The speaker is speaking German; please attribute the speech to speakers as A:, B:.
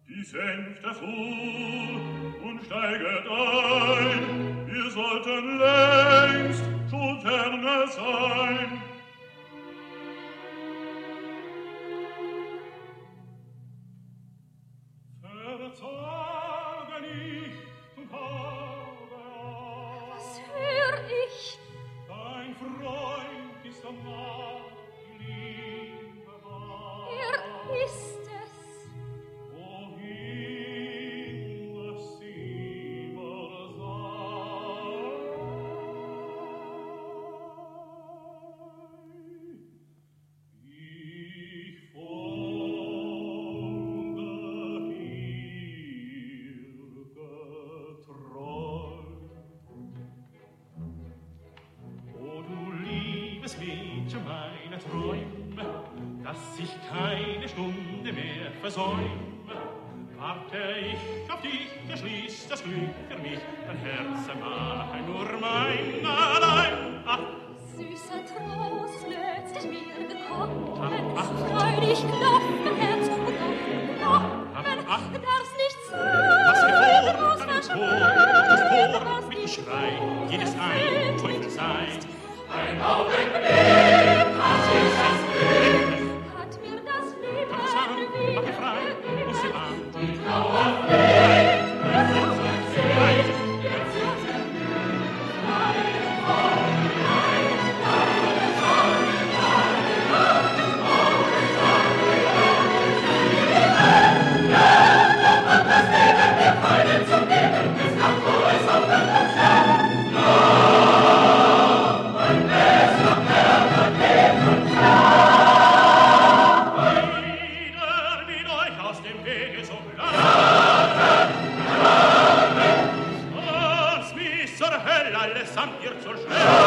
A: Die Sänfte fuhr und steiget ein, wir sollten längst Schulterne sein. Verzage nicht und habe Angst.
B: Was hör ich?
A: Dein Freund ist am Markt, die Liebe war.
B: Ist es?
A: Wohin es immer sei, ich folge hier getreu. O du liebes Mädchen meiner Träume, dass ich keine Stunde mehr versäume, warte ich auf dich, erschließt das Glück für mich, dein Herz mache nur mein allein. Ach,
B: Süßer Trost, plötzlich mir gekommen, freudig klopft mein Herz und Knochen, darf's nicht
A: was
B: sein,
A: gefolgt
B: was
A: an dem Tor,
B: verschwand,
A: das Tor
B: was
A: mit dem
B: dich
A: Schrei, jedes ein Teufel sei.
C: Ein Augenblick, was ist das Glück?
B: hat mir das Leben
A: Mache frei, und sie an. Mit euch aus dem Wege so als mich zur Hölle allesamt ihr zur Stelle.